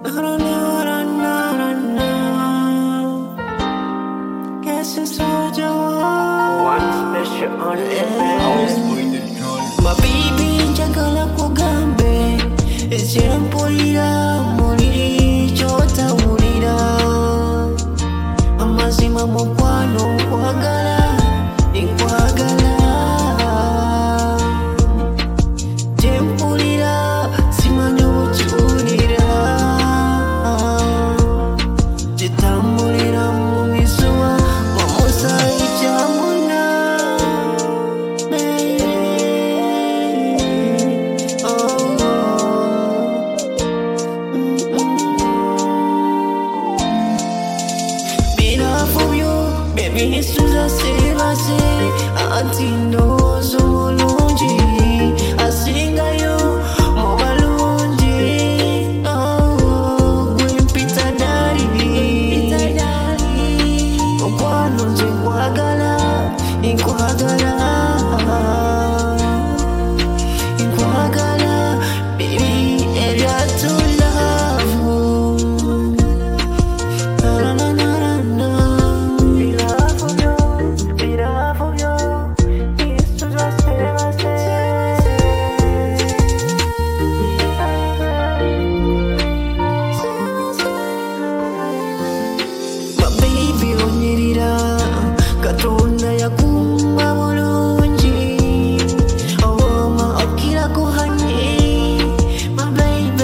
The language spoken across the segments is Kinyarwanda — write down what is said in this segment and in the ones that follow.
No, no, no, no, no, no. Guess it's all you want. One special on my baby, jagala kugambe. Ejera mpulira, muliri, chota mulira. Amazima mukwano, nkwagala, nkwagala. Tempulira, simanyi obukiwulira. Gitambulira mu misuwa, omusaayi kyamuna. Baby, it's true that I say, Auntie knows Mulungi. I sing a you, Mobalungi. Oh, Queen Peter Daddy. Okwano nje nkwagala, nkwagala, baby, area to love. Katonda yakumba bulungi, awoma okira kuhanye, my baby.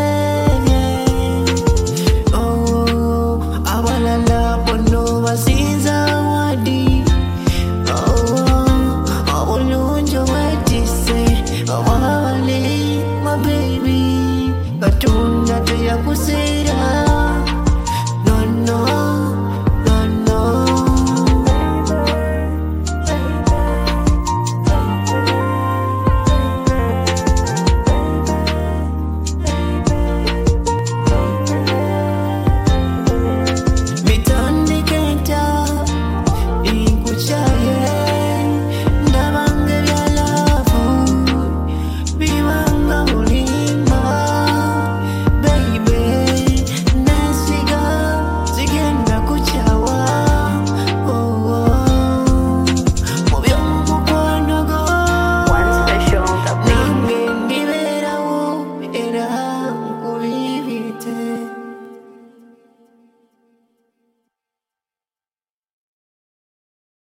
Oh, abalala bono basinza wadi. Oh, obulungi obwetise, obwabale, my baby. Katonda teyakuse